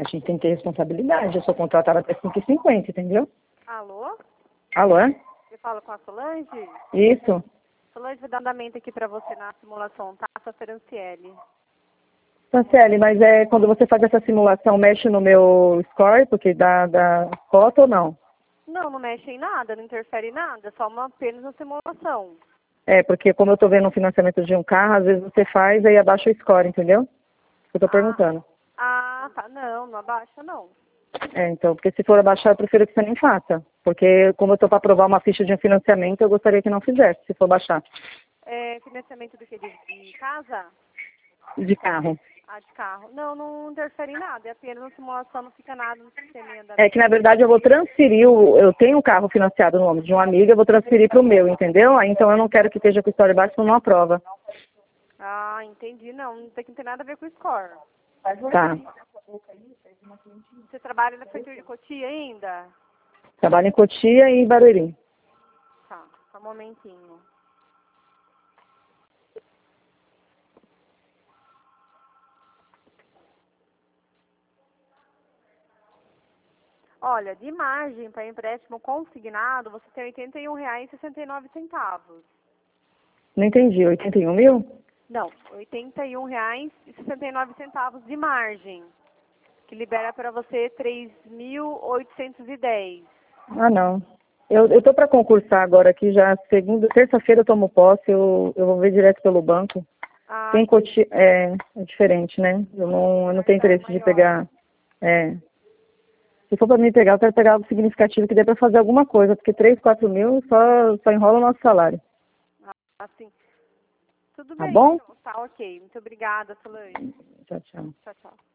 A gente tem que ter responsabilidade. Eu sou contratada até 5h50, entendeu? Alô? Alô? Você fala com a Solange? Isso. Solange vai dar andamento aqui pra você na simulação, tá? Sua Franciele. Franciele, mas quando você faz essa simulação, mexe no meu score, porque dá cota ou não? Não, não mexe em nada, não interfere em nada, só apenas na simulação. Porque como eu tô vendo um financiamento de um carro, às vezes você faz e abaixa o score, entendeu? Eu tô perguntando. Tá. Não abaixa, não. Então, porque se for abaixar, eu prefiro que você nem faça. Porque como eu tô para aprovar uma ficha de um financiamento, eu gostaria que não fizesse, se for baixar. Financiamento do que? De casa? De carro. De carro. Não interfere em nada, é apenas na simulação, não fica nada no sistema em andamento. É que, na verdade, eu vou transferir, eu tenho um carro financiado no nome de uma amiga, eu vou transferir para o meu, entendeu? Aí, então, eu não quero que esteja com história baixa, senão não aprova. Entendi. Não tem nada a ver com o score. Tá. Você trabalha na prefeitura de Cotia ainda? Trabalho em Cotia e em Barueri. Tá, só um momentinho. Olha, de margem para empréstimo consignado, você tem R$ 81,69. Não entendi, 81 mil? Não, R$ 81,69 de margem, que libera para você 3.810. Não. Eu tô para concursar agora aqui, já terça-feira eu tomo posse, eu vou ver direto pelo banco. Tem Cotia, é diferente, né? Eu não tenho interesse de pegar. Se for para mim pegar, eu quero pegar algo significativo que dê para fazer alguma coisa, porque 3, 4 mil só enrola o nosso salário. Sim. Tudo Tá bem, bom? então. Tá, ok. Muito obrigada, Solange. Tchau, tchau. Tchau, tchau.